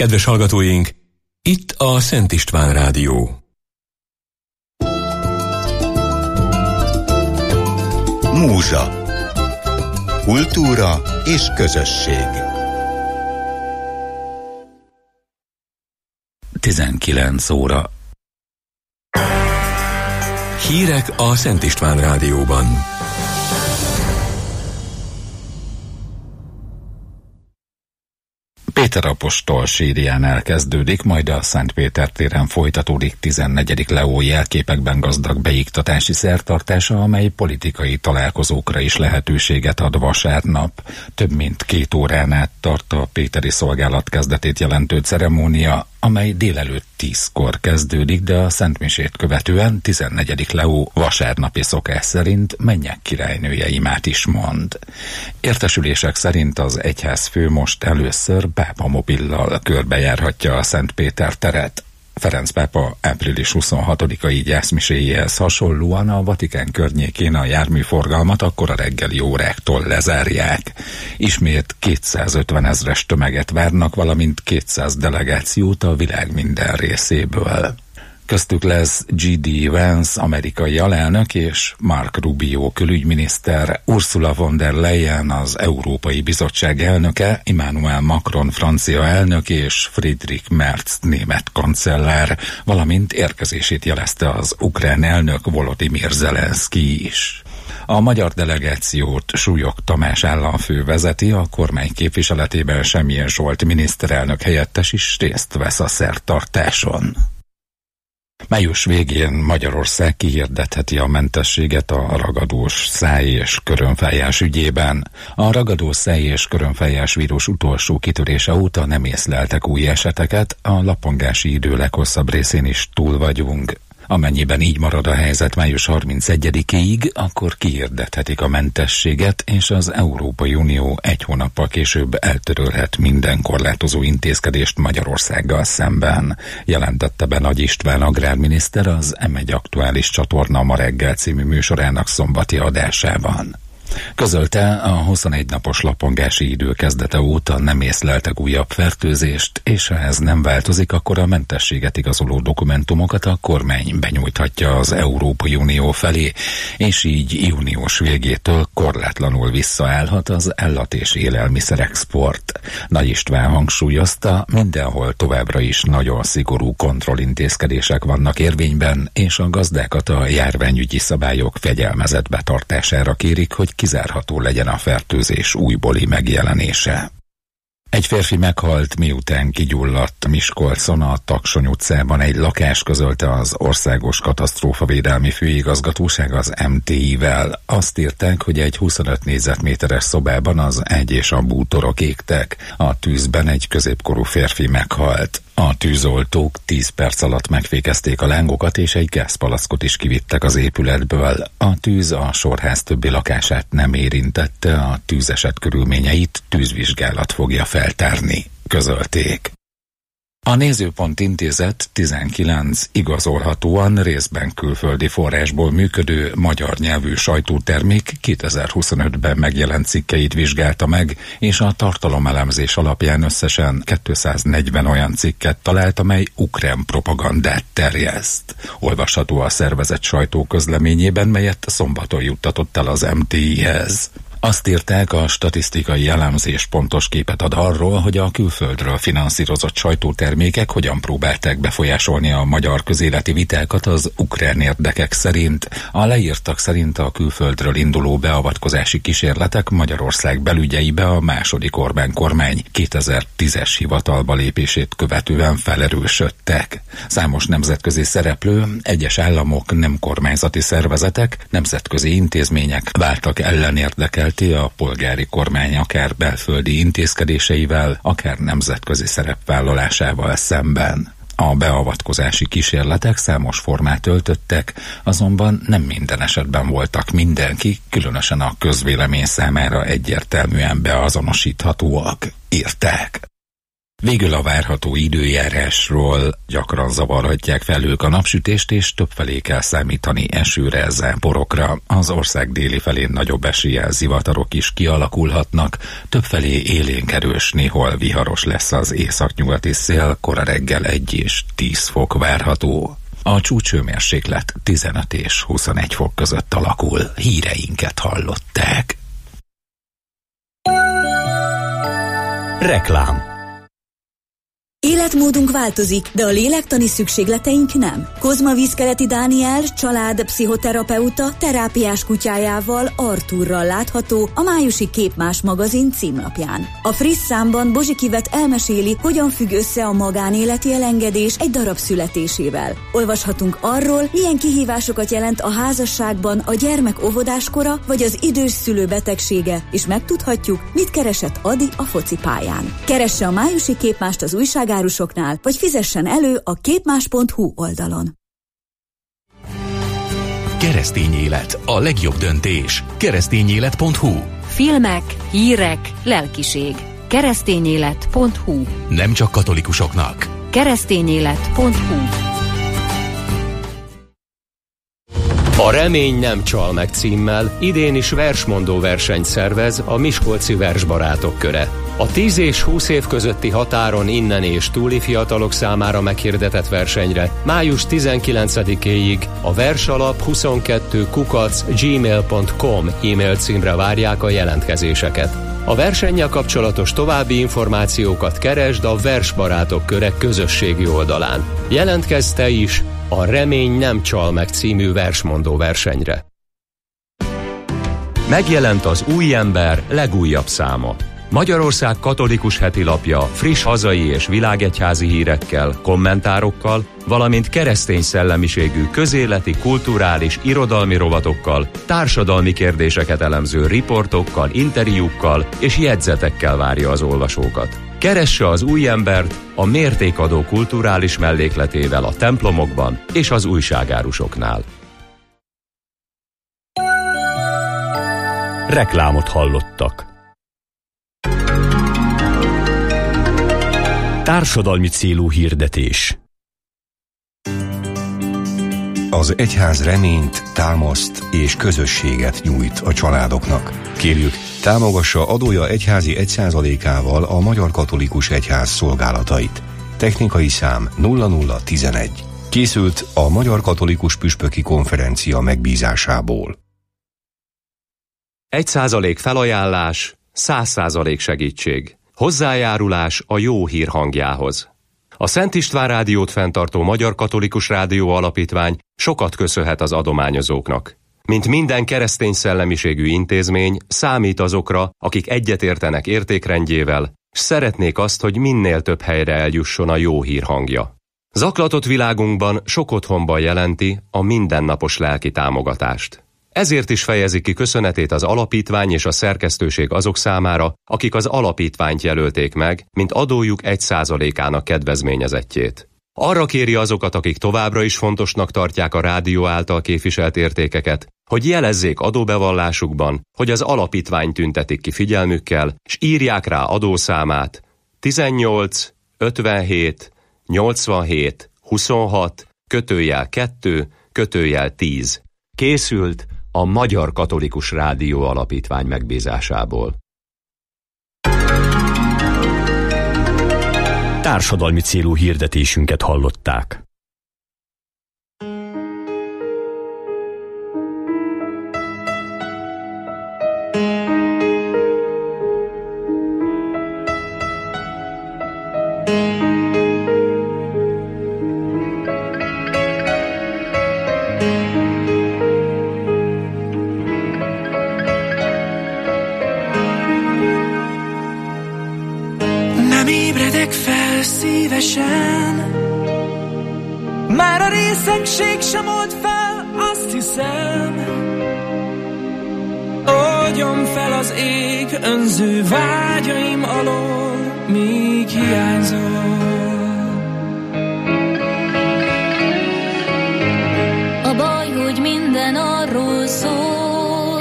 Kedves hallgatóink, itt a Szent István Rádió. Múzsa. Kultúra és közösség. 19 óra. Hírek a Szent István Rádióban. Péter apostol sírjánál kezdődik, majd a Szent Péter téren folytatódik 14. Leó jelképekben gazdag beiktatási szertartása, amely politikai találkozókra is lehetőséget ad vasárnap. Több mint 2 órán át tart a péteri szolgálat kezdetét jelentő ceremónia, amely délelőtt 10-kor kezdődik, de a szentmisét követően 14. Leó vasárnapi szokás szerint mennyek királynője imát is mond. Értesülések szerint az egyházfő most először pápamobillal körbejárhatja a Szent Péter teret. Ferenc pápa április 26-ai gyászmiséjéhez hasonlóan a Vatikán környékén a járműforgalmat akkor a reggeli óráktól lezárják. Ismét 250 000 tömeget várnak, valamint 200 delegációt a világ minden részéből. Köztük lesz J.D. Vance, amerikai alelnök, és Marco Rubio külügyminiszter, Ursula von der Leyen, az Európai Bizottság elnöke, Emmanuel Macron francia elnök és Friedrich Merz német kancellár, valamint érkezését jelezte az ukrán elnök Volodymyr Zelenszky is. A magyar delegációt Súlyog Tamás államfő vezeti, a kormány képviseletében Semjén Zsolt miniszterelnök helyettes is részt vesz a szertartáson. Május végén Magyarország kihirdetheti a mentességet a ragadós száj- és körömfájás ügyében. A ragadós száj- és körömfájás vírus utolsó kitörése óta nem észleltek új eseteket, a lapongási idő leghosszabb részén is túl vagyunk. Amennyiben így marad a helyzet május 31-ig, akkor kihirdethetik a mentességet, és az Európai Unió 1 hónappal később eltörölhet minden korlátozó intézkedést Magyarországgal szemben, jelentette be Nagy István agrárminiszter az M1 Aktuális csatorna ma reggel című műsorának szombati adásában. Közölte, a 21 napos lapongási idő kezdete óta nem észleltek újabb fertőzést, és ha ez nem változik, akkor a mentességet igazoló dokumentumokat a kormány benyújthatja az Európai Unió felé, és így június végétől korlátlanul visszaállhat az állat- és élelmiszerexport. Nagy István hangsúlyozta, mindenhol továbbra is nagyon szigorú kontrollintézkedések vannak érvényben, és a gazdákat a járványügyi szabályok fegyelmezett betartására kérik, hogy kizárható legyen a fertőzés újbóli megjelenése. Egy férfi meghalt, miután kigyulladt Miskolcon a Taksony utcában egy lakás, közölte az Országos Katasztrófavédelmi Főigazgatóság az MTI-vel. Azt írták, hogy egy 25 négyzetméteres szobában az ágy és a bútorok égtek. A tűzben egy középkorú férfi meghalt. A tűzoltók 10 perc alatt megfékezték a lángokat, és egy gázpalackot is kivittek az épületből. A tűz a sorház többi lakását nem érintette, a tűzeset körülményeit tűzvizsgálat fogja feltárni, közölték. A Nézőpont Intézet 19 igazolhatóan részben külföldi forrásból működő magyar nyelvű sajtótermék 2025-ben megjelent cikkeit vizsgálta meg, és a tartalomelemzés alapján összesen 240 olyan cikket talált, amely ukrán propagandát terjeszt. Olvasható a szervezet sajtóközleményében, melyet szombaton juttatott el az MTI-hez. Azt írták, a statisztikai elemzés pontos képet ad arról, hogy a külföldről finanszírozott sajtótermékek hogyan próbálták befolyásolni a magyar közéleti vitákat az ukrán érdekek szerint. A leírtak szerint a külföldről induló beavatkozási kísérletek Magyarország belügyeibe a második Orbán kormány 2010-es hivatalba lépését követően felerősödtek. Számos nemzetközi szereplő, egyes államok, nem kormányzati szervezetek, nemzetközi intézmények váltak ellenérdekelté a polgári kormány akár belföldi intézkedéseivel, akár nemzetközi szerepvállalásával szemben. A beavatkozási kísérletek számos formát öltöttek, azonban nem minden esetben voltak mindenki, különösen a közvélemény számára egyértelműen beazonosíthatóak, írták. Végül a várható időjárásról: gyakran zavarhatják felhők a napsütést, és többfelé kell számítani esőre, záporokra. Az ország déli felén nagyobb eséllyel zivatarok is kialakulhatnak, többfelé élénk erős, néhol viharos lesz az északnyugati szél, kora reggel 1 és 10 fok várható. A csúcshőmérséklet 15 és 21 fok között alakul. Híreinket hallották. Reklám. Életmódunk változik, de a lélektani szükségleteink nem. Kozma Vízkeleti Dániel család-pszichoterapeuta terápiás kutyájával, Artúrral látható a májusi Képmás magazin címlapján. A friss számban Bozsikivet elmeséli, hogyan függ össze a magánéleti elengedés egy darab születésével. Olvashatunk arról, milyen kihívásokat jelent a házasságban a gyermek óvodáskora vagy az idős szülő betegsége, és megtudhatjuk, mit keresett Adi a focipályán. Keresse a májusi Képmást az újságárusoknál, vagy fizessen elő a képmás.hu oldalon. Keresztény élet, a legjobb döntés. Keresztényélet.hu. Filmek, hírek, lelkiség. Keresztényélet.hu. Nem csak katolikusoknak. Keresztényélet.hu. A Remény nem csal meg címmel idén is versmondó versenyt szervez a Miskolci Versbarátok Köre. A 10 és 20 év közötti határon innen és túli fiatalok számára meghirdetett versenyre május 19-éig a versalap22@gmail.com e-mail címre várják a jelentkezéseket. A versennyel kapcsolatos további információkat keresd a Versbarátok Köre közösségi oldalán. Jelentkezz te is a Remény nem csal meg című versmondó versenyre. Megjelent az Új Ember legújabb száma. Magyarország katolikus hetilapja friss hazai és világegyházi hírekkel, kommentárokkal, valamint keresztény szellemiségű közéleti, kulturális, irodalmi rovatokkal, társadalmi kérdéseket elemző riportokkal, interjúkkal és jegyzetekkel várja az olvasókat. Keresse az Új Embert a mértékadó kulturális mellékletével a templomokban és az újságárusoknál. Reklámot hallottak. Társadalmi célú hirdetés. Az egyház reményt, támaszt és közösséget nyújt a családoknak. Kérjük, támogassa adója egyházi 1%-ával a Magyar Katolikus Egyház szolgálatait. Technikai szám 0011. Készült a Magyar Katolikus Püspöki Konferencia megbízásából. 1% felajánlás, 100% segítség. Hozzájárulás a jó hír hangjához. A Szent István Rádiót fenntartó Magyar Katolikus Rádió Alapítvány sokat köszönhet az adományozóknak. Mint minden keresztény szellemiségű intézmény, számít azokra, akik egyetértenek értékrendjével, s szeretnék azt, hogy minél több helyre eljusson a jó hír hangja. Zaklatott világunkban sok otthonban jelenti a mindennapos lelki támogatást. Ezért is fejezi ki köszönetét az alapítvány és a szerkesztőség azok számára, akik az alapítványt jelölték meg, mint adójuk 1%-ának kedvezményezettjét. Arra kéri azokat, akik továbbra is fontosnak tartják a rádió által képviselt értékeket, hogy jelezzék adóbevallásukban, hogy az alapítványt tüntetik ki figyelmükkel, s írják rá adószámát 18 57 87 26 /2 /10. Készült a Magyar Katolikus Rádió Alapítvány megbízásából. Társadalmi célú hirdetésünket hallották. Szívesen, már a részegség sem old fel, azt hiszem. Oldjon fel az ég önző vágyaim alól, míg hiányzol. A baj, hogy minden arról szól,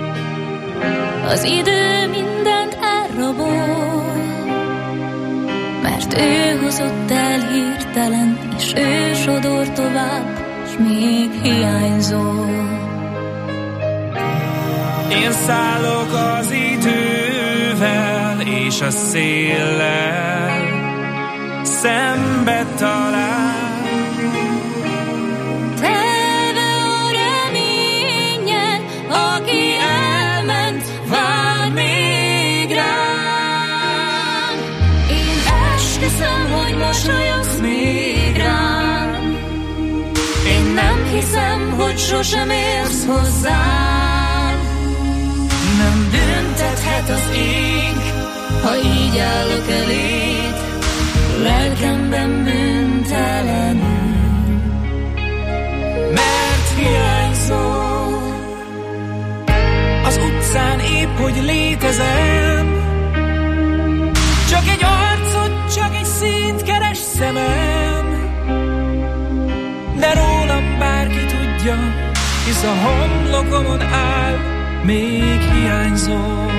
az idő mindent elrabol. ő hozott el hirtelen, és ő sodor tovább, s még hiányzol. Én szállok az idővel és a széllel, szembe talál. Telve a reményen, aki elment, vár még rám. Én esküszöm, hogy mosolyogsz még rám. Én nem hiszem, hogy sosem érsz hozzám. Nem büntethet az ég, ha így állok eléd, lelkemben bűntelenül, mert hiányzol. Az utcán épp hogy létezem, csak egy arcot, csak egy színt keres szemem, de rólam bárki tudja, hisz a homlokomon áll, még hiányzol.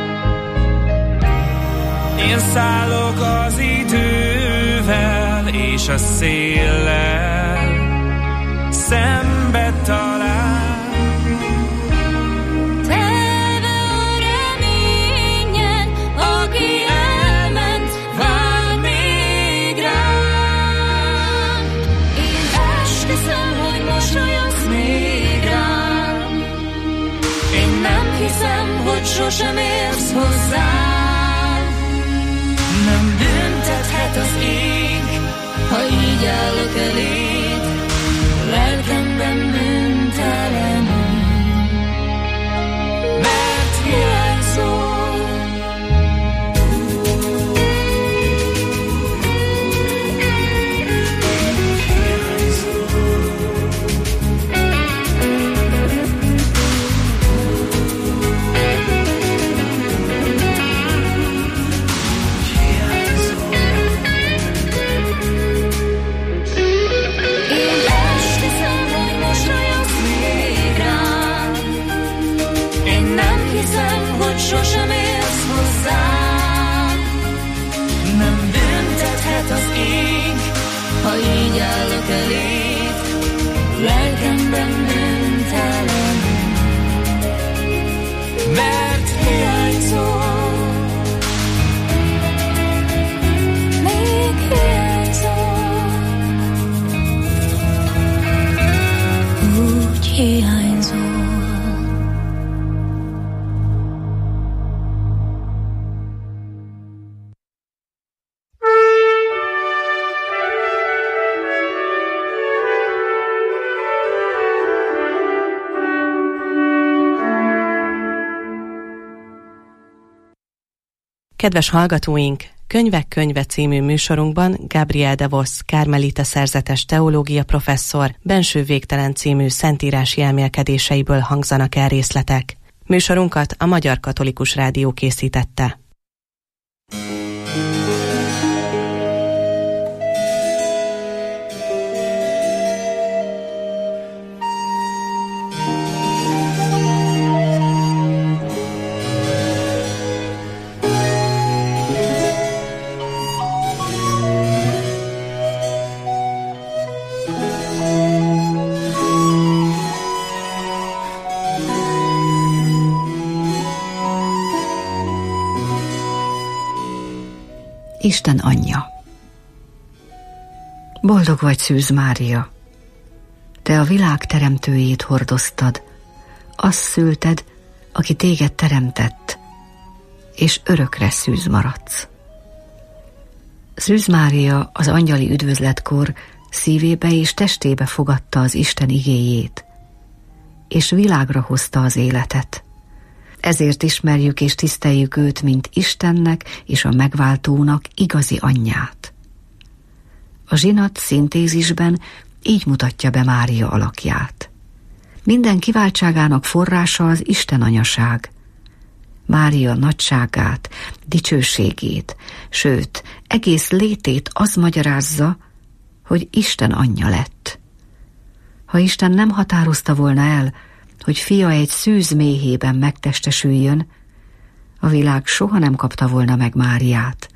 Én szállok az idővel és a széllel, szembe talál. Telve a reményen, aki elment, vár még rám. Én esküszöm, hogy mosolyogsz még rám. Én nem hiszem, hogy sosem érsz hozzám. Nem büntethet az ég, ha így állok eléd, lelkemben bűntelenül, mert hiányzol. Sosem érsz hozzám. Nem büntethet az ég, ha így állok eléd, lelkemben bűntelenül, mert hiányzol. Még hiányzol. Úgy hiányzol. Kedves hallgatóink! Könyvek könyve című műsorunkban Gabriel de Vos kármelita szerzetes teológia professzor Benső végtelen című szentírási elmélkedéseiből hangzanak el részletek. Műsorunkat a Magyar Katolikus Rádió készítette. Isten anyja. Boldog vagy, Szűz Mária! Te a világ teremtőjét hordoztad, azt szülted, aki téged teremtett, és örökre szűz maradsz. Szűz Mária az angyali üdvözletkor szívébe és testébe fogadta az Isten igéjét, és világra hozta az életet. Ezért ismerjük és tiszteljük őt, mint Istennek és a megváltónak igazi anyját. A zsinat szintézisben így mutatja be Mária alakját. Minden kiváltságának forrása az Isten anyaság. Mária nagyságát, dicsőségét, sőt, egész létét az magyarázza, hogy Isten anyja lett. Ha Isten nem határozta volna el, hogy fia egy szűz méhében megtestesüljön, a világ soha nem kapta volna meg Máriát,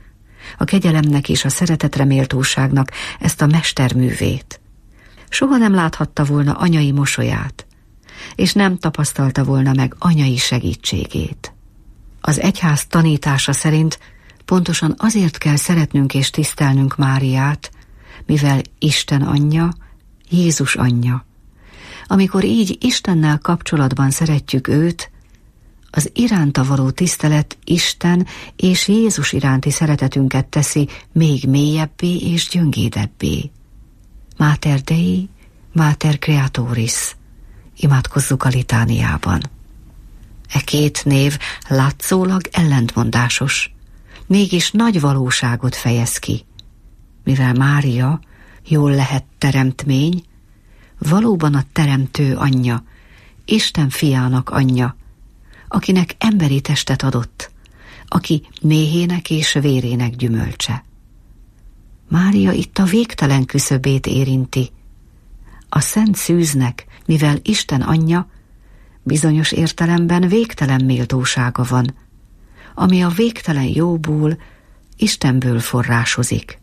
a kegyelemnek és a szeretetre méltóságnak ezt a mesterművét. Soha nem láthatta volna anyai mosolyát, és nem tapasztalta volna meg anyai segítségét. Az egyház tanítása szerint pontosan azért kell szeretnünk és tisztelnünk Máriát, mivel Isten anyja, Jézus anyja. Amikor így Istennel kapcsolatban szeretjük őt, az iránta való tisztelet Isten és Jézus iránti szeretetünket teszi még mélyebbé és gyöngédebbé. Mater Dei, Mater Creatoris. Imádkozzuk a litániában. E két név látszólag ellentmondásos, mégis nagy valóságot fejez ki, mivel Mária jól lehet teremtmény, valóban a teremtő anyja, Isten fiának anyja, akinek emberi testet adott, aki méhének és vérének gyümölcse. Mária itt a végtelen küszöbét érinti. A szent szűznek, mivel Isten anyja, bizonyos értelemben végtelen méltósága van, ami a végtelen jóból, Istenből forrásozik.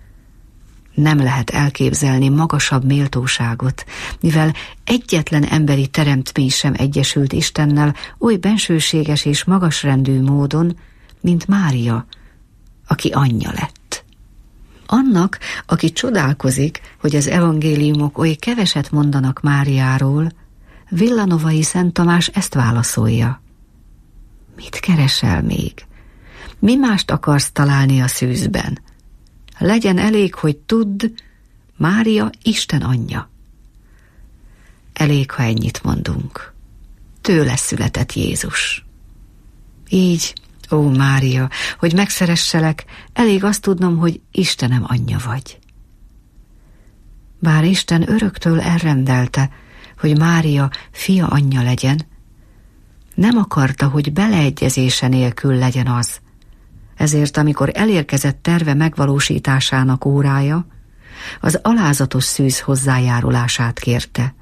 Nem lehet elképzelni magasabb méltóságot, mivel egyetlen emberi teremtmény sem egyesült Istennel oly bensőséges és magasrendű módon, mint Mária, aki anyja lett. Annak, aki csodálkozik, hogy az evangéliumok oly keveset mondanak Máriáról, Villanovai Szent Tamás ezt válaszolja. Mit keresel még? Mi mást akarsz találni a szűzben? Legyen elég, hogy tudd, Mária Isten anyja. Elég, ha ennyit mondunk. Tőle született Jézus. Így, ó Mária, hogy megszeresselek, elég azt tudnom, hogy Istenem anyja vagy. Bár Isten öröktől elrendelte, hogy Mária fia anyja legyen, nem akarta, hogy beleegyezése nélkül legyen az. Ezért, amikor elérkezett terve megvalósításának órája, az alázatos szűz hozzájárulását kérte.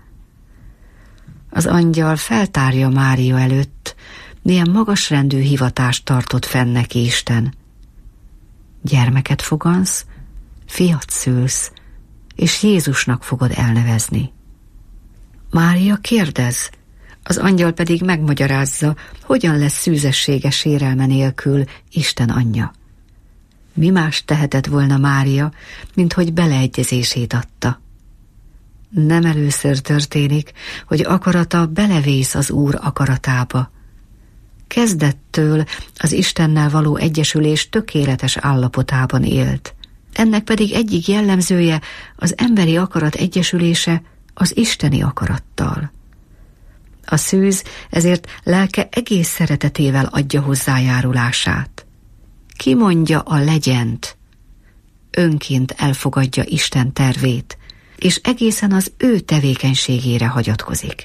Az angyal feltárja Mária előtt, milyen magasrendű hivatást tartott fenn neki Isten. Gyermeket fogansz, fiat szülsz, és Jézusnak fogod elnevezni. Mária kérdez, az angyal pedig megmagyarázza, hogyan lesz szűzessége sérelme nélkül Isten anyja. Mi más tehetett volna Mária, mint hogy beleegyezését adta. Nem először történik, hogy akarata belevész az Úr akaratába. Kezdettől az Istennel való egyesülés tökéletes állapotában élt. Ennek pedig egyik jellemzője az emberi akarat egyesülése az isteni akarattal. A szűz ezért lelke egész szeretetével adja hozzájárulását. Kimondja a legyent, önként elfogadja Isten tervét, és egészen az ő tevékenységére hagyatkozik.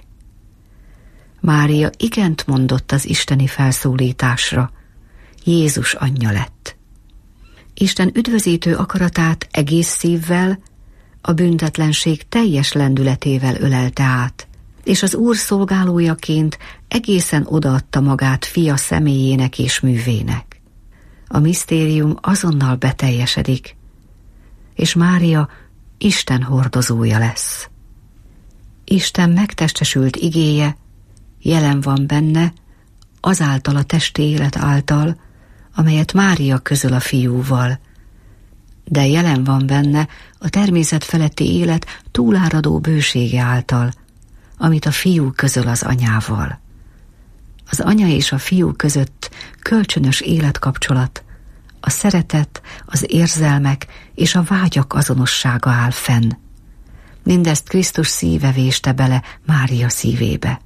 Mária igent mondott az isteni felszólításra, Jézus anyja lett. Isten üdvözítő akaratát egész szívvel, a büntetlenség teljes lendületével ölelte át, és az Úr szolgálójaként egészen odaadta magát fia személyének és művének. A misztérium azonnal beteljesedik, és Mária Isten hordozója lesz. Isten megtestesült igéje jelen van benne azáltal a testi élet által, amelyet Mária közöl a fiúval, de jelen van benne a természet feletti élet túláradó bősége által, amit a fiú közöl az anyával. Az anya és a fiú között kölcsönös életkapcsolat, a szeretet, az érzelmek és a vágyak azonossága áll fenn. Mindezt Krisztus szíve véste bele Mária szívébe.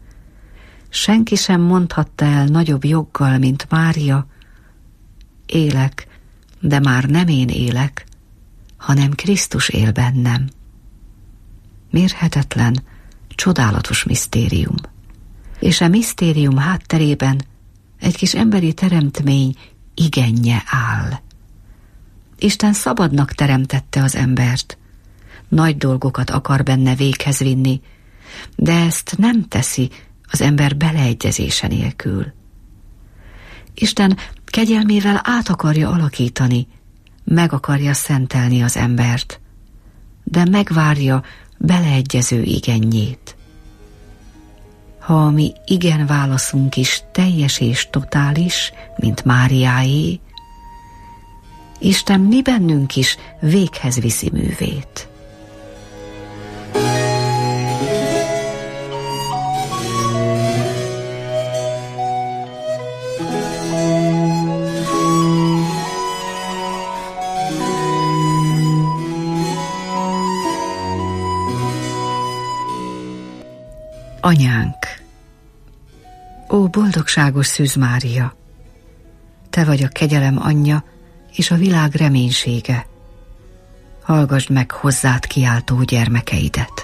Senki sem mondhatta el nagyobb joggal, mint Mária, élek, de már nem én élek, hanem Krisztus él bennem. Mérhetetlen, csodálatos misztérium. És a misztérium hátterében egy kis emberi teremtmény igenje áll. Isten szabadnak teremtette az embert. Nagy dolgokat akar benne véghez vinni, de ezt nem teszi az ember beleegyezése nélkül. Isten kegyelmével át akarja alakítani meg akarja szentelni az embert, de megvárja beleegyező igenjét. Ha a mi igen válaszunk is teljes és totális, mint Máriáé, Isten mi bennünk is véghez viszi művét. Anyánk, ó boldogságos Szűz Mária, te vagy a kegyelem anyja és a világ reménysége. Hallgasd meg hozzád kiáltó gyermekeidet.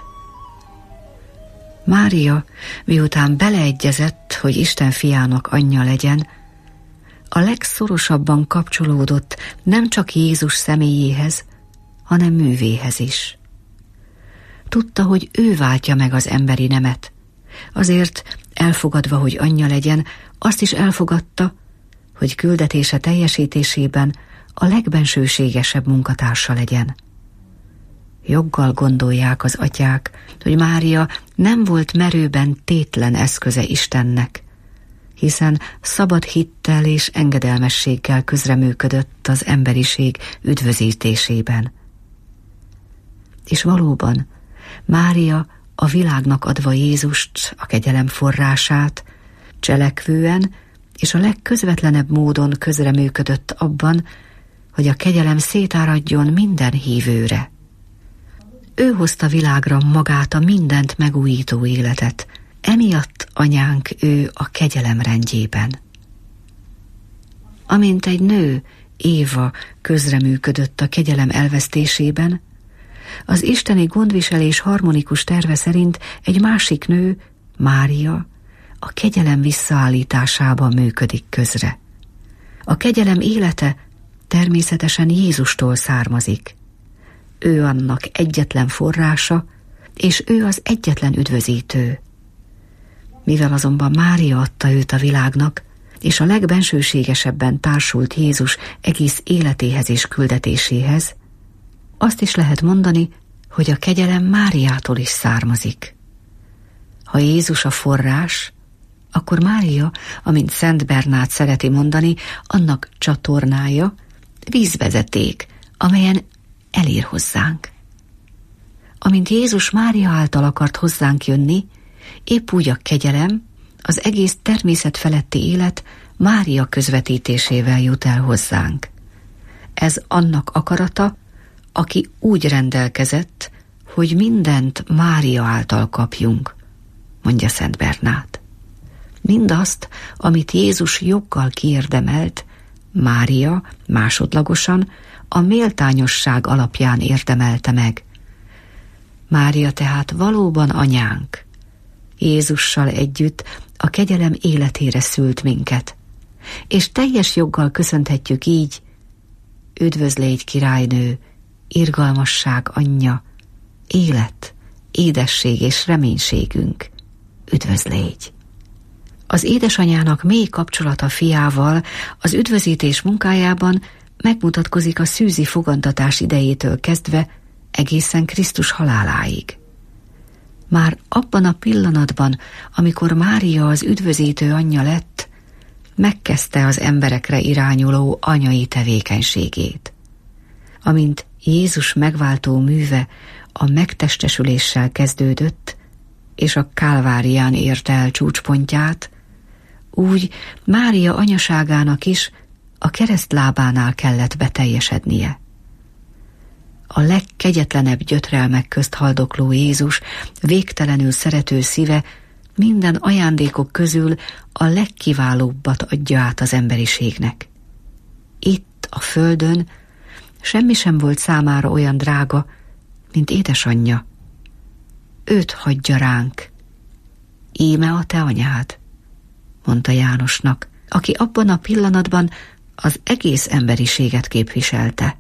Mária, miután beleegyezett, hogy Isten fiának anyja legyen, a legszorosabban kapcsolódott nem csak Jézus személyéhez, hanem művéhez is. Tudta, hogy ő váltja meg az emberi nemet, azért elfogadva, hogy anyja legyen, azt is elfogadta, hogy küldetése teljesítésében a legbensőségesebb munkatársa legyen. Joggal gondolják az atyák, hogy Mária nem volt merőben tétlen eszköze Istennek, hiszen szabad hittel és engedelmességgel közreműködött az emberiség üdvözítésében. És valóban Mária a világnak adva Jézust, a kegyelem forrását, cselekvően és a legközvetlenebb módon közreműködött abban, hogy a kegyelem szétáradjon minden hívőre. Ő hozta világra magát a mindent megújító életet, emiatt anyánk ő a kegyelem rendjében. Amint egy nő, Éva közreműködött a kegyelem elvesztésében, az isteni gondviselés harmonikus terve szerint egy másik nő, Mária, a kegyelem visszaállításában működik közre. A kegyelem élete természetesen Jézustól származik. Ő annak egyetlen forrása, és ő az egyetlen üdvözítő. Mivel azonban Mária adta őt a világnak, és a legbensőségesebben társult Jézus egész életéhez és küldetéséhez, azt is lehet mondani, hogy a kegyelem Máriától is származik. Ha Jézus a forrás, akkor Mária, amint Szent Bernát szereti mondani, annak csatornája, vízvezeték, amelyen elér hozzánk. Amint Jézus Mária által akart hozzánk jönni, épp úgy a kegyelem, az egész természet feletti élet Mária közvetítésével jut el hozzánk. Ez annak akarata, aki úgy rendelkezett, hogy mindent Mária által kapjunk, mondja Szent Bernát. Mindazt, amit Jézus joggal kiérdemelt, Mária másodlagosan a méltányosság alapján érdemelte meg. Mária tehát valóban anyánk. Jézussal együtt a kegyelem életére szült minket, és teljes joggal köszönhetjük így: üdvözlégy királynő, irgalmasság anyja, élet, édesség és reménységünk, üdvözlégy. Az édesanyának mély kapcsolata fiával az üdvözítés munkájában megmutatkozik a szűzi fogantatás idejétől kezdve egészen Krisztus haláláig. Már abban a pillanatban, amikor Mária az üdvözítő anyja lett, megkezdte az emberekre irányuló anyai tevékenységét. Amint Jézus megváltó műve a megtestesüléssel kezdődött, és a Kálvárián érte el csúcspontját, úgy Mária anyaságának is a keresztlábánál kellett beteljesednie. A legkegyetlenebb gyötrelmek közt haldokló Jézus végtelenül szerető szíve minden ajándékok közül a legkiválóbbat adja át az emberiségnek. Itt, a földön semmi sem volt számára olyan drága, mint édesanyja. Őt hagyja ránk. Íme a te anyád, mondta Jánosnak, aki abban a pillanatban az egész emberiséget képviselte.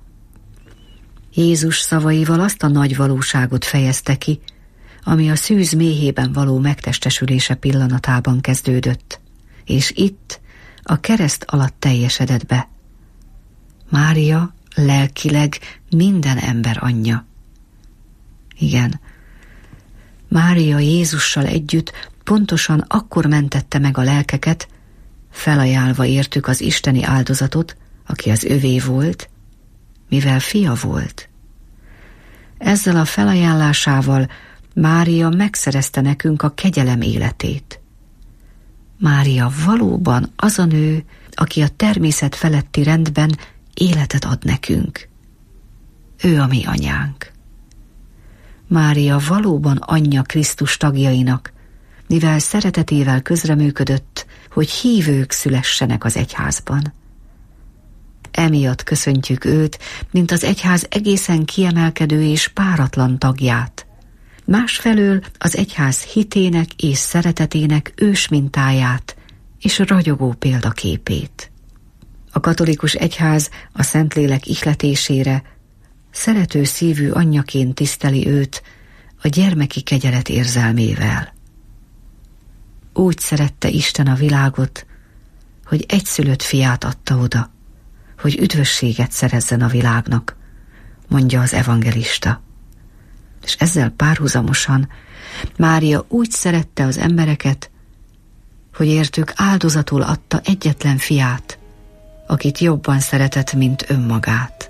Jézus szavaival azt a nagy valóságot fejezte ki, ami a szűz méhében való megtestesülése pillanatában kezdődött, és itt, a kereszt alatt teljesedett be. Mária lelkileg minden ember anyja. Igen, Mária Jézussal együtt pontosan akkor mentette meg a lelkeket, felajánlva értük az isteni áldozatot, aki az övé volt, mivel fia volt. Ezzel a felajánlásával Mária megszerezte nekünk a kegyelem életét. Mária valóban az a nő, aki a természet feletti rendben életet ad nekünk. Ő a mi anyánk. Mária valóban anyja Krisztus tagjainak, mivel szeretetével közreműködött, hogy hívők szülessenek az egyházban. Emiatt köszöntjük őt, mint az egyház egészen kiemelkedő és páratlan tagját. Másfelől az egyház hitének és szeretetének ősmintáját és ragyogó példaképét. A katolikus egyház a Szentlélek ihletésére szerető szívű anyjaként tiszteli őt a gyermeki kegyelet érzelmével. Úgy szerette Isten a világot, hogy egyszülött fiát adta oda, hogy üdvösséget szerezzen a világnak, mondja az evangelista. És ezzel párhuzamosan Mária úgy szerette az embereket, hogy értük áldozatul adta egyetlen fiát, akit jobban szeretett, mint önmagát.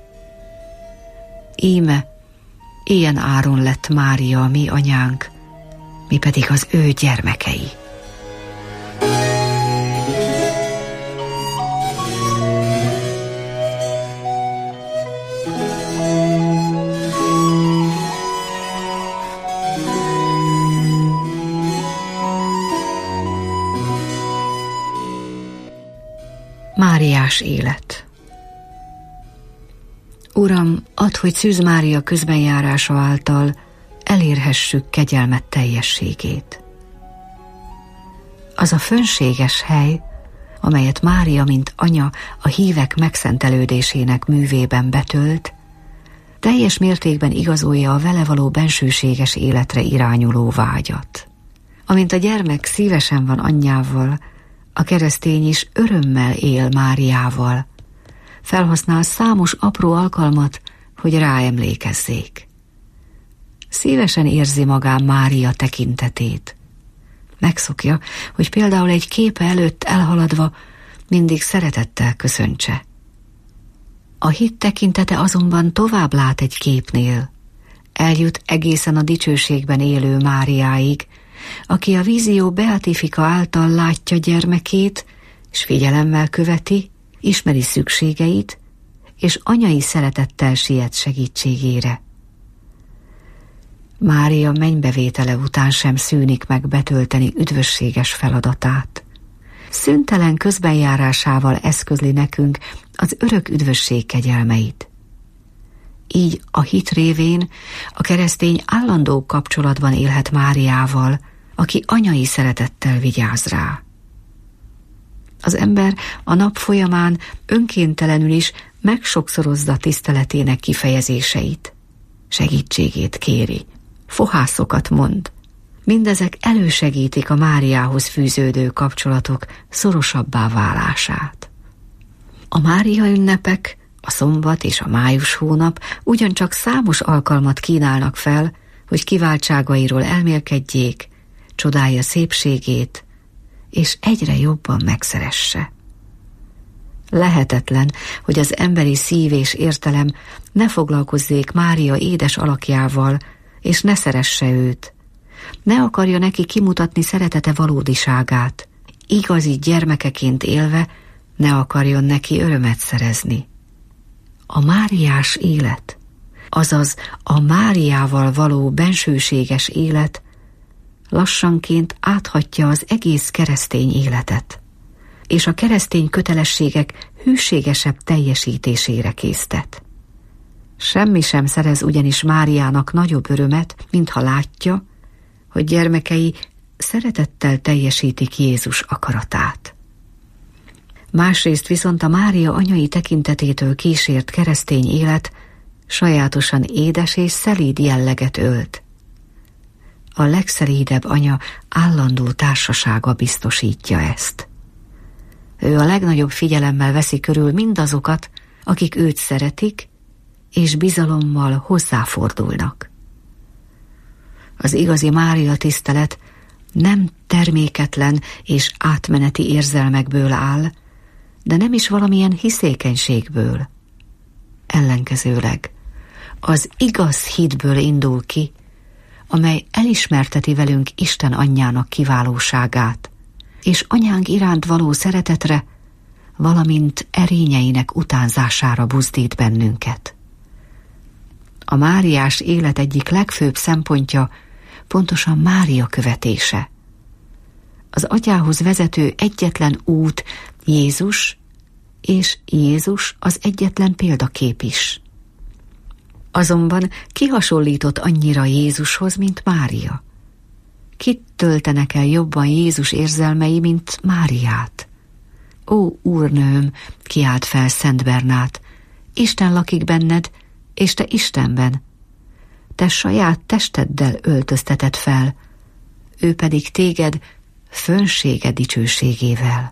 Íme, ilyen áron lett Mária a mi anyánk, mi pedig az ő gyermekei. Máriás élet. Uram, add, hogy Szűz Mária közbenjárása által elérhessük kegyelmet teljességét. Az a fönséges hely, amelyet Mária, mint anya a hívek megszentelődésének művében betölt, teljes mértékben igazolja a vele való bensőséges életre irányuló vágyat. Amint a gyermek szívesen van anyjával, a keresztény is örömmel él Máriával, felhasznál számos apró alkalmat, hogy ráemlékezzék. Szívesen érzi magán Mária tekintetét. Megszokja, hogy például egy képe előtt elhaladva mindig szeretettel köszöntse. A hit tekintete azonban tovább lát egy képnél. Eljut egészen a dicsőségben élő Máriáig, aki a vízió Beatifika által látja gyermekét, és figyelemmel követi, ismeri szükségeit, és anyai szeretettel siet segítségére. Mária mennybevétele után sem szűnik meg betölteni üdvösséges feladatát. Szüntelen közbenjárásával eszközli nekünk az örök üdvösség kegyelmeit. Így a hit révén a keresztény állandó kapcsolatban élhet Máriával, aki anyai szeretettel vigyáz rá. Az ember a nap folyamán önkéntelenül is megsokszorozza tiszteletének kifejezéseit. Segítségét kéri, fohászokat mond. Mindezek elősegítik a Máriához fűződő kapcsolatok szorosabbá válását. A Mária ünnepek, a szombat és a május hónap ugyancsak számos alkalmat kínálnak fel, hogy kiváltságairól elmélkedjék, csodálja szépségét, és egyre jobban megszeresse. Lehetetlen, hogy az emberi szív és értelem ne foglalkozzék Mária édes alakjával, és ne szeresse őt. Ne akarja neki kimutatni szeretete valódiságát. Igazi gyermekeként élve ne akarjon neki örömet szerezni. A máriás élet, azaz a Máriával való bensőséges élet lassanként áthatja az egész keresztény életet, és a keresztény kötelességek hűségesebb teljesítésére késztet. Semmi sem szerez ugyanis Máriának nagyobb örömet, mintha látja, hogy gyermekei szeretettel teljesítik Jézus akaratát. Másrészt viszont a Mária anyai tekintetétől kísért keresztény élet sajátosan édes és szelíd jelleget ölt. A legszelídebb anya állandó társasága biztosítja ezt. Ő a legnagyobb figyelemmel veszi körül mindazokat, akik őt szeretik, és bizalommal hozzáfordulnak. Az igazi Mária tisztelet nem terméketlen és átmeneti érzelmekből áll, de nem is valamilyen hiszékenységből. Ellenkezőleg az igaz hitből indul ki, amely elismerteti velünk Isten anyjának kiválóságát, és anyánk iránt való szeretetre, valamint erényeinek utánzására buzdít bennünket. A máriás élet egyik legfőbb szempontja pontosan Mária követése. Az atyához vezető egyetlen út Jézus, és Jézus az egyetlen példakép is. Azonban ki hasonlított annyira Jézushoz, mint Mária? Kit töltenek el jobban Jézus érzelmei, mint Máriát? Ó, úrnőm, kiált fel Szent Bernát, Isten lakik benned, és te Istenben. Te saját testeddel öltözteted fel, ő pedig téged fönsége dicsőségével.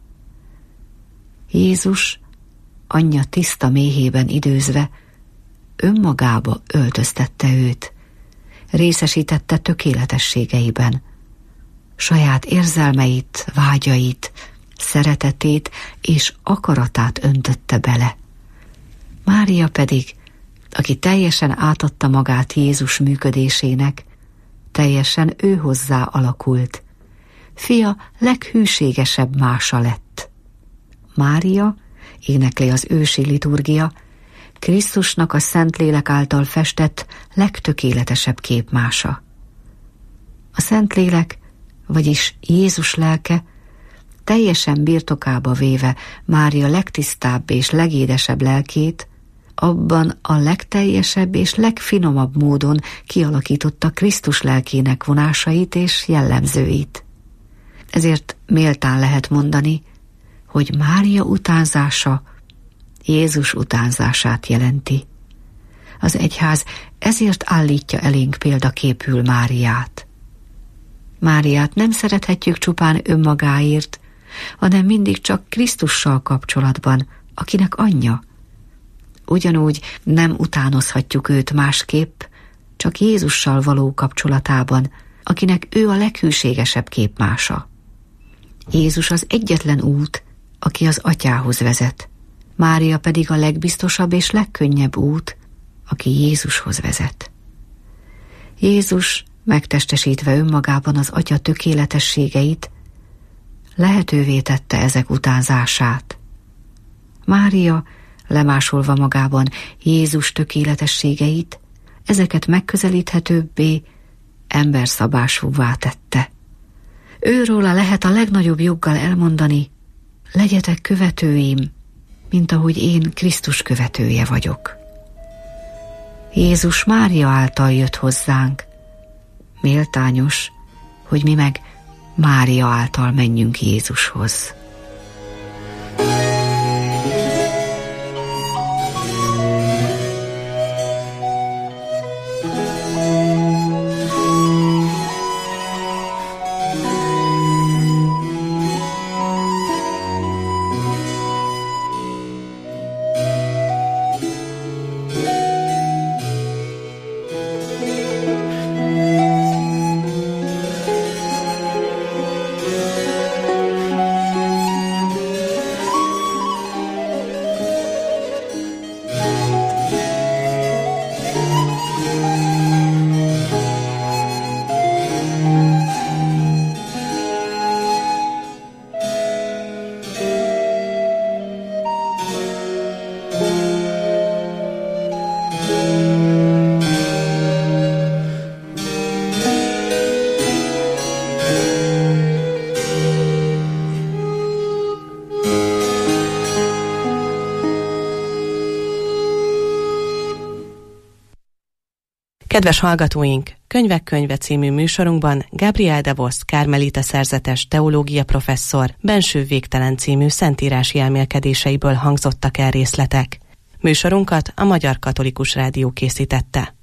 Jézus, anyja tiszta méhében időzve, önmagába öltöztette őt, részesítette tökéletességeiben, saját érzelmeit, vágyait, szeretetét és akaratát öntötte bele. Mária pedig, aki teljesen átadta magát Jézus működésének, teljesen ő hozzá alakult. Fia leghűségesebb mása lett. Mária, énekli az ősi liturgia, Krisztusnak a Szentlélek által festett legtökéletesebb képmása. A Szentlélek, vagyis Jézus lelke, teljesen birtokába véve Mária legtisztább és legédesebb lelkét, abban a legteljesebb és legfinomabb módon kialakította Krisztus lelkének vonásait és jellemzőit. Ezért méltán lehet mondani, hogy Mária utánzása Jézus utánzását jelenti. Az egyház ezért állítja elénk példaképül Máriát. Máriát nem szerethetjük csupán önmagáért, hanem mindig csak Krisztussal kapcsolatban, akinek anyja. Ugyanúgy nem utánozhatjuk őt másképp, csak Jézussal való kapcsolatában, akinek ő a leghűségesebb képmása. Jézus az egyetlen út, aki az atyához vezet. Mária pedig a legbiztosabb és legkönnyebb út, aki Jézushoz vezet. Jézus, megtestesítve önmagában az atya tökéletességeit, lehetővé tette ezek utánzását. Mária, lemásolva magában Jézus tökéletességeit, ezeket megközelíthetőbbé, emberszabásúvá tette. Őróla lehet a legnagyobb joggal elmondani, legyetek követőim, mint ahogy én Krisztus követője vagyok. Jézus Mária által jött hozzánk. Méltányos, hogy mi meg Mária által menjünk Jézushoz. Kedves hallgatóink, Könyvek könyve című műsorunkban Gabriel de Vos Kármelita szerzetes teológia professzor Benső végtelen című szentírási elmélkedéseiből hangzottak el részletek. Műsorunkat a Magyar Katolikus Rádió készítette.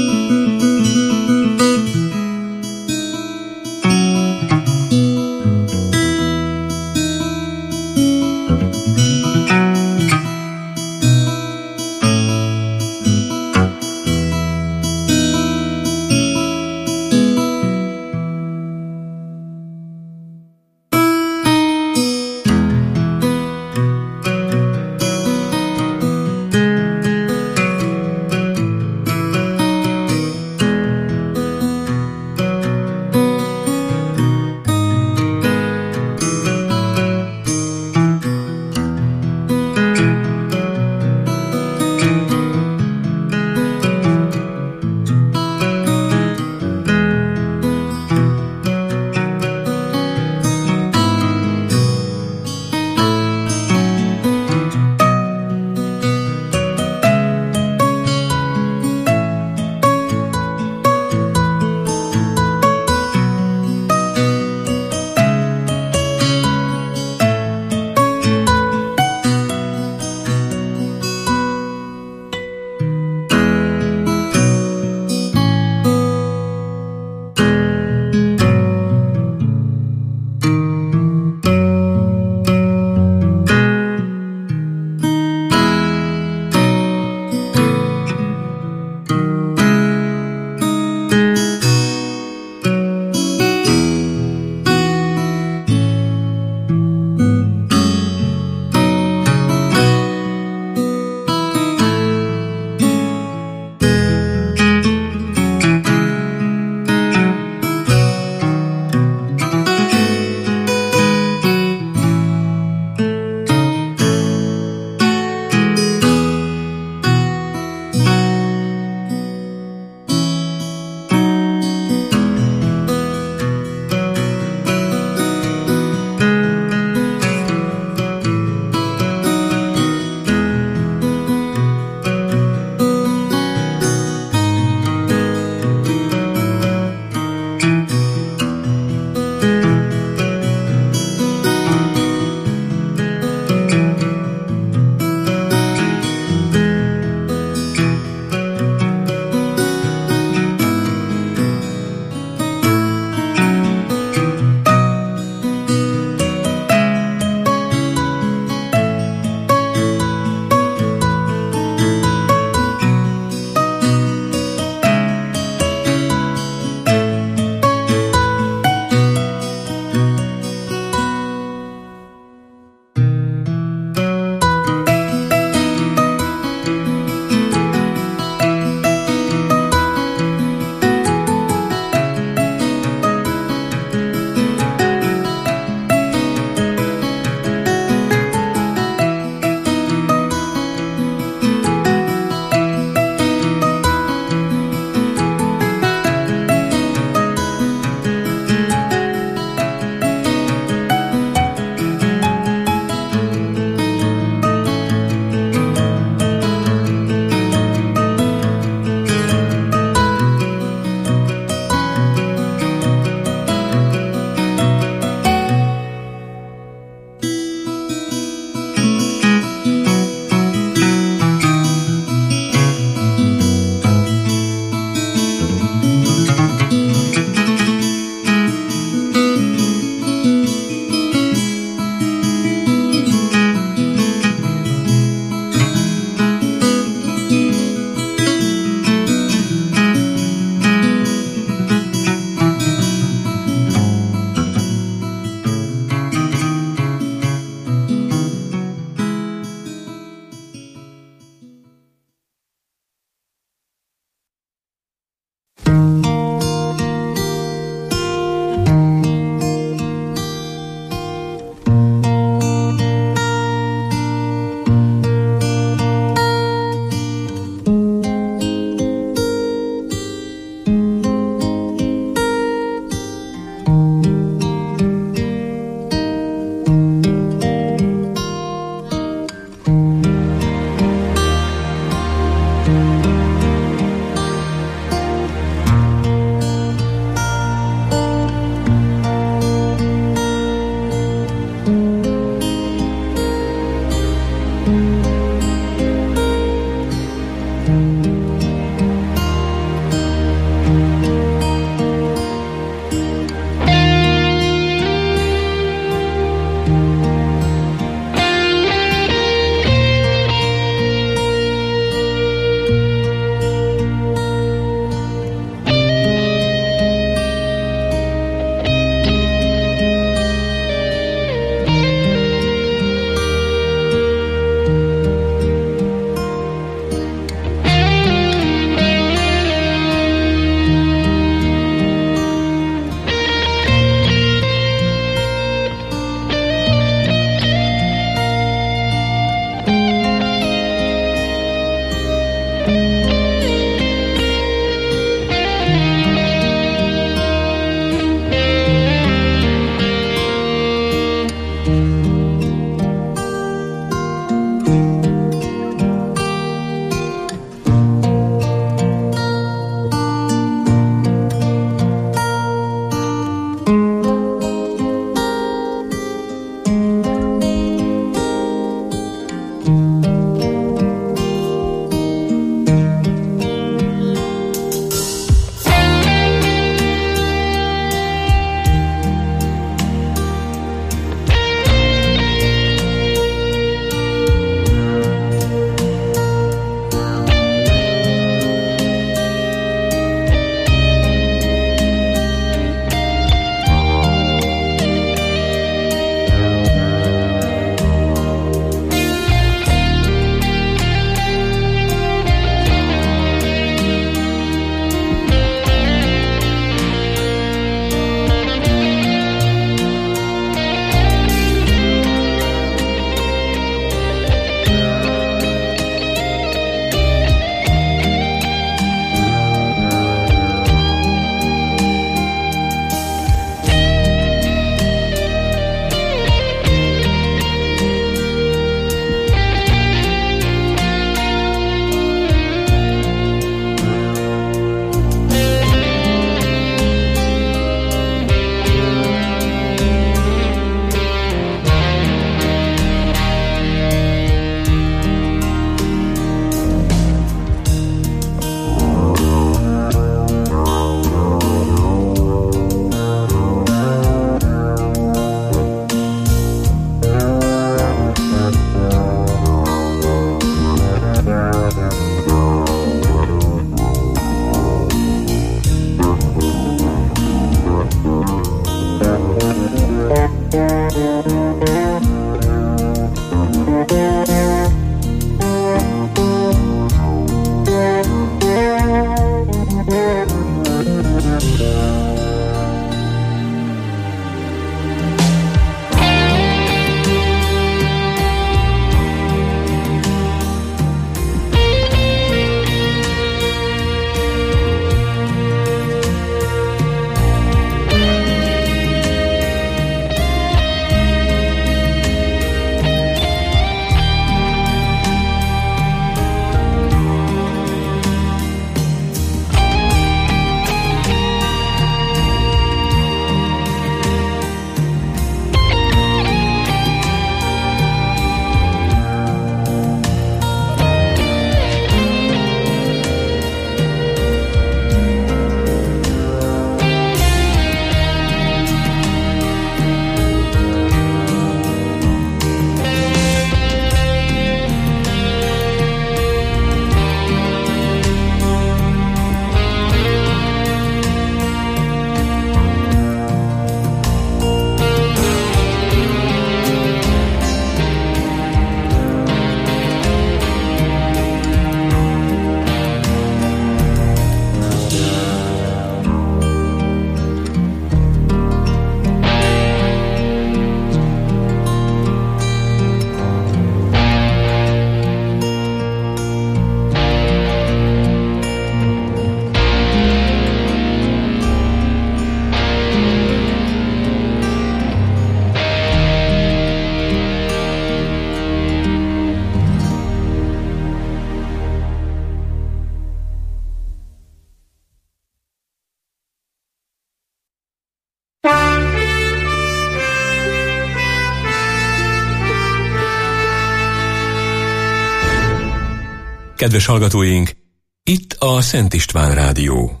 Kedves hallgatóink, itt a Szent István Rádió.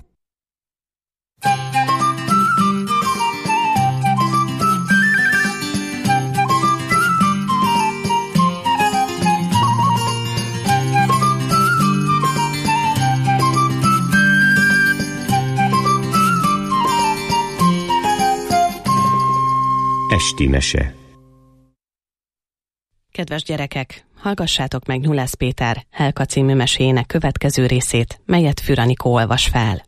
Esti mese. Kedves gyerekek, hallgassátok meg Nyulász Péter Helka című meséjének következő részét, melyet Füranikó olvas fel.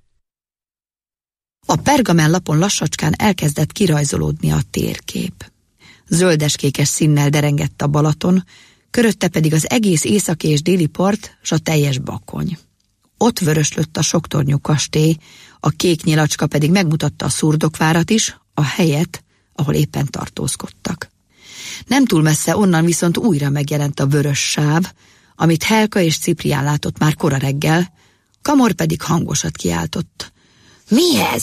A pergamen lapon lassacskán elkezdett kirajzolódni a térkép. Zöldeskékes színnel derengett a Balaton, körötte pedig az egész északi és déli part, s a teljes Bakony. Ott vöröslött a soktornyú kastély, a kék nyilacska pedig megmutatta a Szurdokvárat is, a helyet, ahol éppen tartózkodtak. Nem túl messze onnan viszont újra megjelent a vörös sáv, amit Helka és Ciprián látott már kora reggel, Kamor pedig hangosat kiáltott. Mi ez?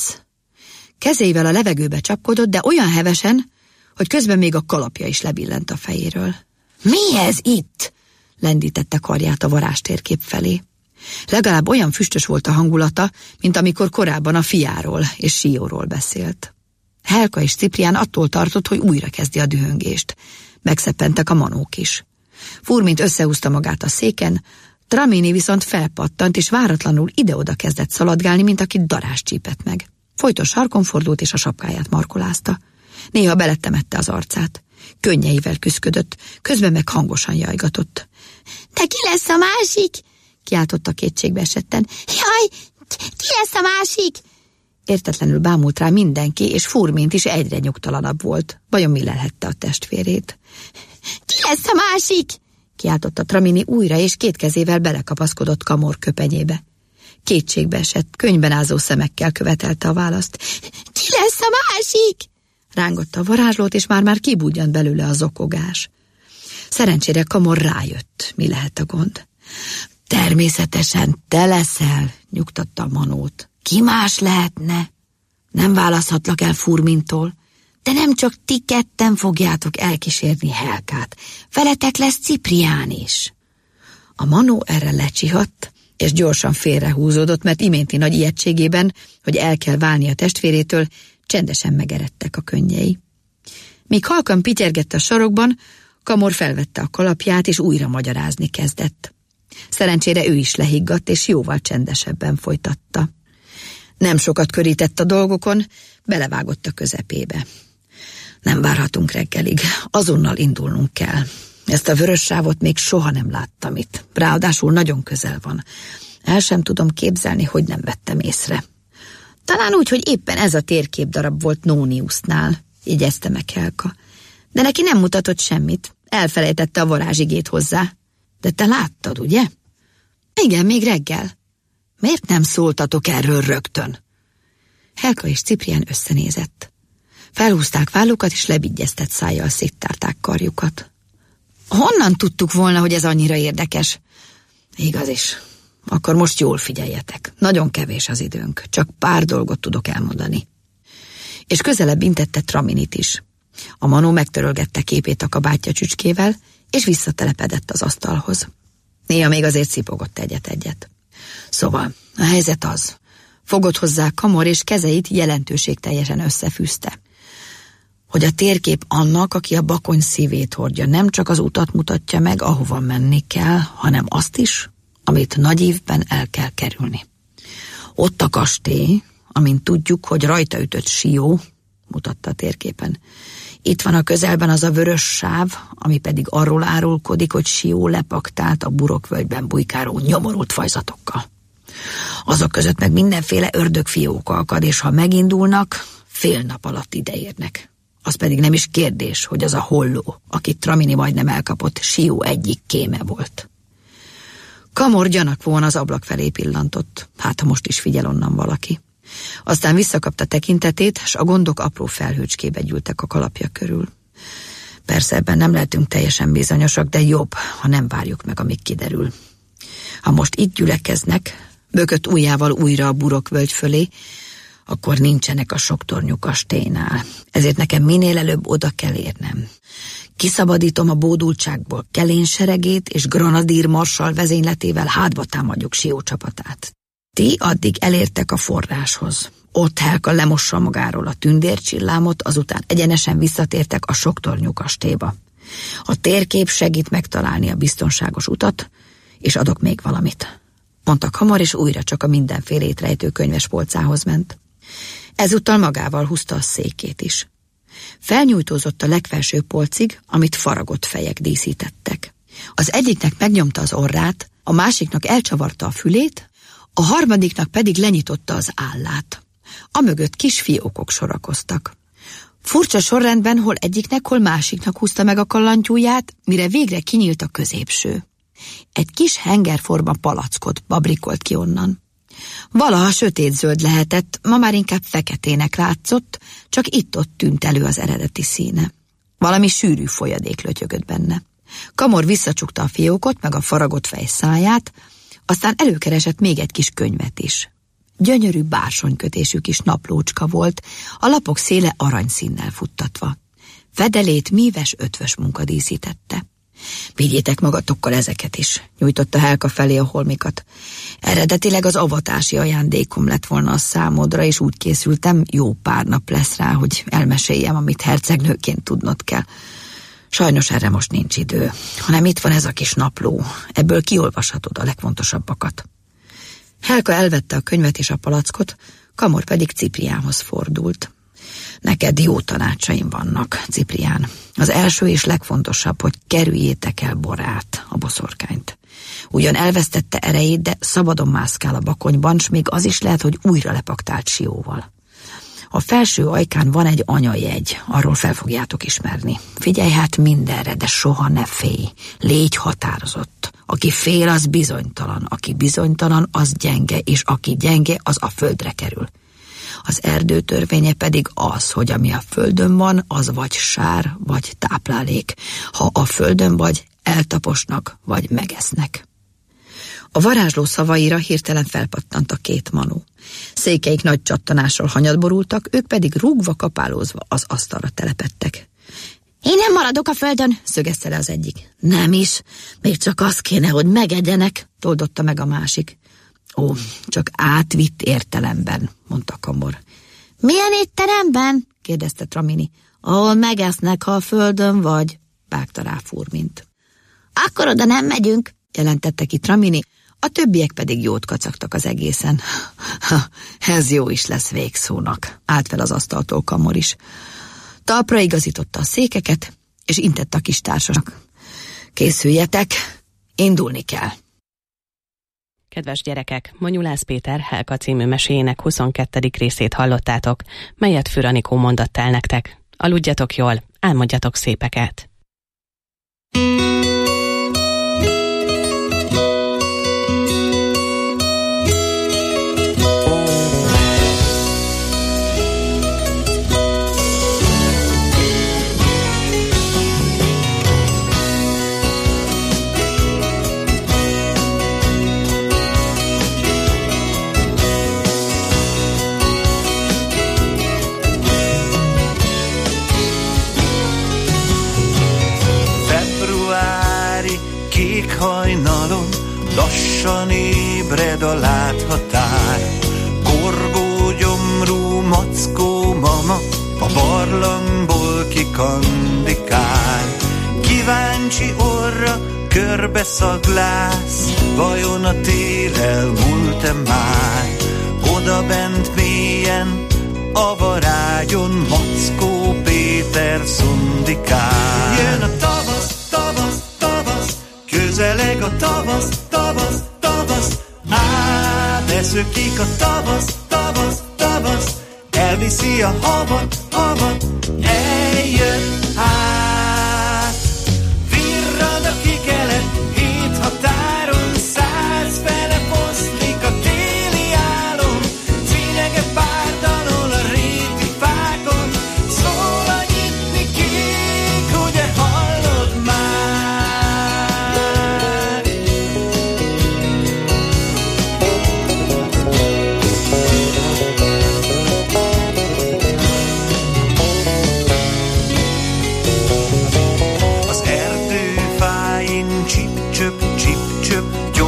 Kezével a levegőbe csapkodott, de olyan hevesen, hogy közben még a kalapja is lebillent a fejéről. Mi ez itt? Lendítette karját a varázstérkép felé. Legalább olyan füstös volt a hangulata, mint amikor korábban a fiáról és Sióról beszélt. Helka és Ciprián attól tartott, hogy újra kezdi a dühöngést. Megszeppentek a manók is. Furmint összehúzta magát a széken, Tramini viszont felpattant, és váratlanul ide-oda kezdett szaladgálni, mint aki darást csípett meg. Folyton sarkon fordult, és a sapkáját markolázta. Néha belettemette az arcát. Könnyeivel küszködött, közben meg hangosan jajgatott. De ki lesz a másik? Kiáltotta kétségbe esetten. Jaj, ki lesz a másik? Értetlenül bámult rá mindenki, és Furmint is egyre nyugtalanabb volt. Vajon mi lelhette a testvérét? Ki lesz a másik? Kiáltotta Tramini újra, és két kezével belekapaszkodott Kamor köpenyébe. Kétségbe esett, könnyben ázó szemekkel követelte a választ. Ki lesz a másik? Rángotta a varázslót, és már kibújjant belőle a zokogás. Szerencsére Kamor rájött, mi lehet a gond. Természetesen te leszel, nyugtatta a manót. Ki más lehetne? Nem választhatlak el Furmintól, de nem csak ti ketten fogjátok elkísérni Helkát. Veletek lesz Ciprián is. A manó erre lecsihadt, és gyorsan félrehúzódott, mert iménti nagy ijegységében, hogy el kell válni a testvérétől, csendesen megeredtek a könnyei. Míg halkan pityergett a sarokban, Kamor felvette a kalapját, és újra magyarázni kezdett. Szerencsére ő is lehiggadt, és jóval csendesebben folytatta. Nem sokat körített a dolgokon, belevágott a közepébe. Nem várhatunk reggelig, azonnal indulnunk kell. Ezt a vörös sávot még soha nem láttam itt, ráadásul nagyon közel van. El sem tudom képzelni, hogy nem vettem észre. Talán úgy, hogy éppen ez a térképdarab volt Nóniusznál, jegyezte meg Helka. De neki nem mutatott semmit, elfelejtette a varázsigét hozzá. De te láttad, ugye? Igen, még reggel. Miért nem szóltatok erről rögtön? Helka és Ciprián összenézett. Felhúzták vállukat, és lebigyeztett szájjal széttárták karjukat. Honnan tudtuk volna, hogy ez annyira érdekes? Igaz is. Akkor most jól figyeljetek. Nagyon kevés az időnk. Csak pár dolgot tudok elmondani. És közelebb intette Traminit is. A manó megtörölgette képét a kabátja csücskével, és visszatelepedett az asztalhoz. Néha még azért szipogott egyet-egyet. Szóval, a helyzet az. Fogott hozzá Kamor, és kezeit jelentőségteljesen összefűzte. Hogy a térkép annak, aki a Bakony szívét hordja, nem csak az utat mutatja meg, ahova menni kell, hanem azt is, amit nagy évben el kell kerülni. Ott a kastély, amint tudjuk, hogy rajta ütött Sió, mutatta a térképen. Itt van a közelben az a vörös sáv, ami pedig arról árulkodik, hogy Sió lepaktált a burokvölgyben bujkáló nyomorult fajzatokkal. Azok között meg mindenféle ördögfiók alkad, és ha megindulnak, fél nap alatt ideérnek. Az pedig nem is kérdés, hogy az a holló, akit Tramini majdnem elkapott, Sió egyik kéme volt. Kamor gyanakvóan az ablak felé pillantott, hát ha most is figyel onnan valaki. Aztán visszakapta tekintetét, s a gondok apró felhőcskébe gyűltek a kalapja körül. Persze ebben nem lehetünk teljesen bizonyosak, de jobb, ha nem várjuk meg, amíg kiderül. Ha most itt gyülekeznek, bökött ujjával újra a burokvölgy fölé, akkor nincsenek a soktornyú kastélynál. Ezért nekem minél előbb oda kell érnem. Kiszabadítom a bódultságból Kelén seregét, és granadír marsal vezényletével hátba támadjuk Sió csapatát. Ti addig elértek a forráshoz. Ott Helka lemossa magáról a tündércsillámot, azután egyenesen visszatértek a Soktornyú kastélyba. A térkép segít megtalálni a biztonságos utat, és adok még valamit, mondta Kamar, és újra csak a mindenfélét rejtő könyvespolcához ment. Ezúttal magával húzta a székét is. Felnyújtózott a legfelső polcig, amit faragott fejek díszítettek. Az egyiknek megnyomta az orrát, a másiknak elcsavarta a fülét, a harmadiknak pedig lenyitotta az állát. Amögött kis fiókok sorakoztak. Furcsa sorrendben hol egyiknek, hol másiknak húzta meg a kallantyúját, mire végre kinyílt a középső. Egy kis hengerforma palackot babrikolt ki onnan. Valaha sötétzöld lehetett, ma már inkább feketének látszott, csak itt-ott tűnt elő az eredeti színe. Valami sűrű folyadék lötyögött benne. Kamor visszacsukta a fiókot, meg a faragott fej száját, aztán előkeresett még egy kis könyvet is. Gyönyörű bársonykötésű kis naplócska volt, a lapok széle aranyszínnel futtatva. Fedelét míves ötvös munka díszítette. Vigyétek magatokkal ezeket is, nyújtotta Helka felé a holmikat. Eredetileg az avatási ajándékom lett volna a számodra, és úgy készültem, jó pár nap lesz rá, hogy elmeséljem, amit hercegnőként tudnod kell. Sajnos erre most nincs idő, hanem itt van ez a kis napló, ebből kiolvashatod a legfontosabbakat. Helka elvette a könyvet és a palackot, Kamor pedig Cipriánhoz fordult. Neked jó tanácsaim vannak, Ciprián. Az első és legfontosabb, hogy kerüljétek el Borát, a boszorkányt. Ugyan elvesztette erejét, de szabadon mászkál a bakonyban, s még az is lehet, hogy újra lepaktált Sióval. A felső ajkán van egy anyajegy, arról fel fogjátok ismerni. Figyelj hát mindenre, de soha ne félj. Légy határozott. Aki fél, az bizonytalan. Aki bizonytalan, az gyenge, és aki gyenge, az a földre kerül. Az erdő törvénye pedig az, hogy ami a földön van, az vagy sár, vagy táplálék. Ha a földön vagy, eltaposnak, vagy megesznek. A varázsló szavaira hirtelen felpattant a két manó. Székeik nagy csattanással hanyat borultak, ők pedig rúgva, kapálózva az asztalra telepedtek. Én nem maradok a földön, szögezte le az egyik. Nem is, még csak az kéne, hogy megegyenek, toldotta meg a másik. Ó, csak átvitt értelemben, mondta Kamor. Milyen étteremben? kérdezte Tramini. Ahol megesznek, ha a földön vagy, vágta rá Furmint. Akkor oda nem megyünk, jelentette ki Tramini, a többiek pedig jót kacagtak az egészen. Ez jó is lesz végszónak, állt fel az asztaltól Kamor is. Talpra igazította a székeket, és intett a kis társasnak. Készüljetek, indulni kell. Kedves gyerekek, Manyulász Péter Helka című meséjének 22. részét hallottátok, melyet Für Anikó mondott el nektek. Aludjatok jól, álmodjatok szépeket. Hajnalon lassan ébred a láthatár. Gorgó gyomrú mackó mama a barlangból kikandikál. Kíváncsi orra körbe szaglász, vajon a tél elmúlt-e már? Oda bent mélyen a varágyon Mackó Péter szundikál. Jön a tavasz, tavasz, tavasz, közeleg a tavasz, tavasz, tavasz. Á, beszökik a tavasz, tavasz, tavasz, elviszi a havat, havat, eljött hát. Virrad a kikelet, hét határon, 100 fele foszlik a téli álom. Cínege pártanol a réti fákon, szól a nyitni kék, ugye hallod már?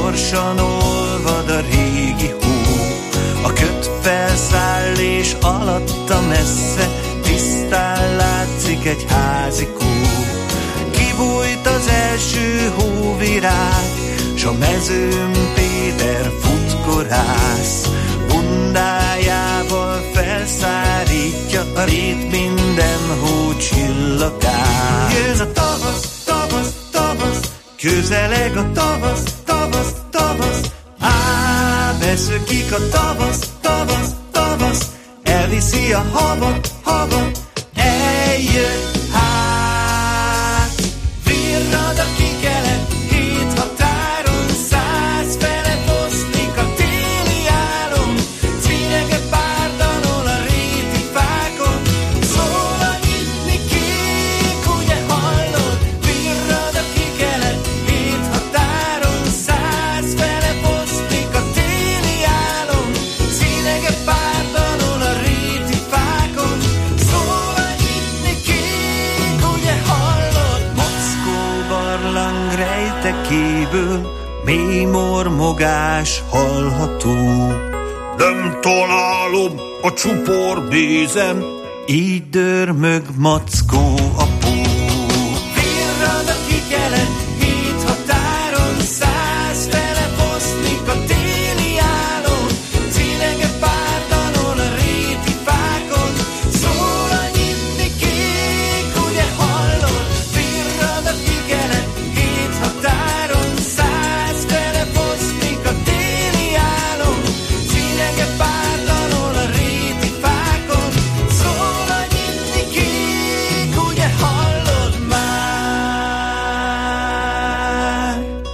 gyorsan olvad a régi hó. A köt felszáll és alatta messze tisztán látszik egy házikó. Kibújt az első hóvirág, s a mezőn Péter futkorász. Bundájával felszárítja a rét, minden hó csillagás. Jön a tavasz, tavasz, tavasz, közeleg a tavasz, tavasz, tavasz. Á, beszökik a tavasz, tavasz, tavasz, elviszi a havat, havat, eljött hát. Virrad a kikelet, hét határon, 100 fele foszlik a téli álom. Cvinyege párdanol a réti fákon, szól a nyitni kék, ugye hallod? Virrad a kikelet, hét határon, 100 fele foszlik a téli álom. Cvinyege párdanol a réti fákon, szól a nyitni kék, ugye hallod? Mockó barlang rejtekéből mély mormogás hallható. Nem találom a csupor mézem, így dörmög Mackó apó. Virrad a kikelet, hét határon, 100 fele foszlik a téli álom. Cínege párdanol a réti fákon, szól a nyitni kék, ugye hallod? Virrad a kikelet, hét határon, 100 fele foszlik a téli álom. Cínege párdanol a réti fákon, szól a nyitni kék, ugye hallod már?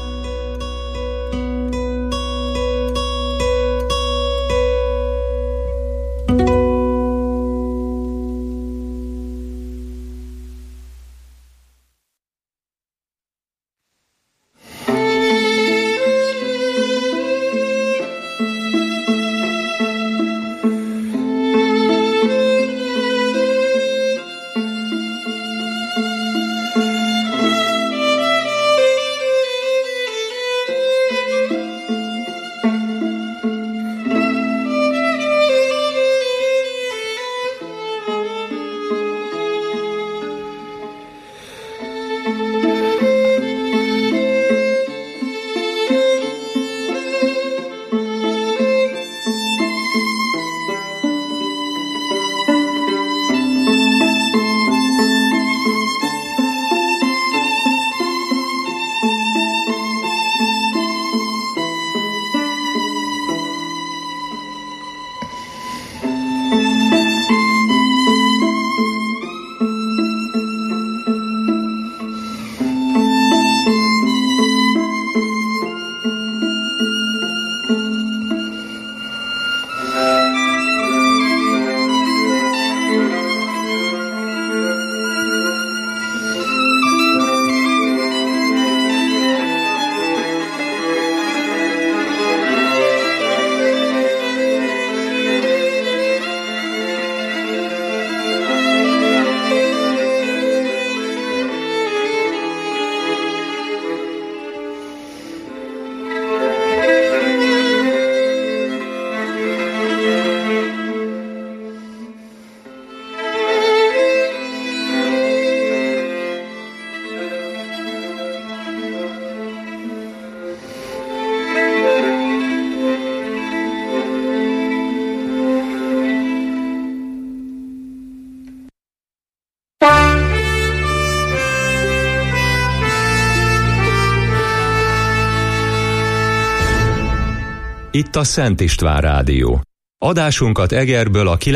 Itt a Szent István Rádió. Adásunkat Egerből a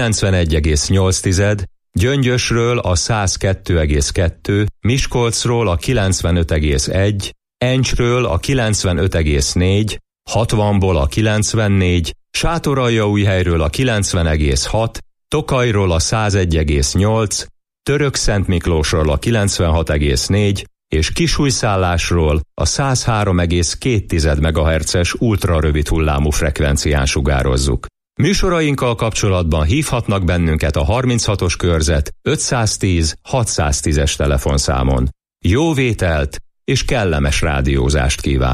91,8, Gyöngyösről a 102,2, Miskolcról a 95,1, Encsről a 95,4, 60-ból a 94, Sátoraljaújhelyről a 90,6, Tokajról a 101,8, Törökszentmiklósról a 96,4 és Kisújszállásról a 103,2 MHz-es ultrarövid hullámú frekvencián sugározzuk. Műsorainkkal kapcsolatban hívhatnak bennünket a 36-os körzet 510 610-es telefonszámon. Jó vételt és kellemes rádiózást kívánok!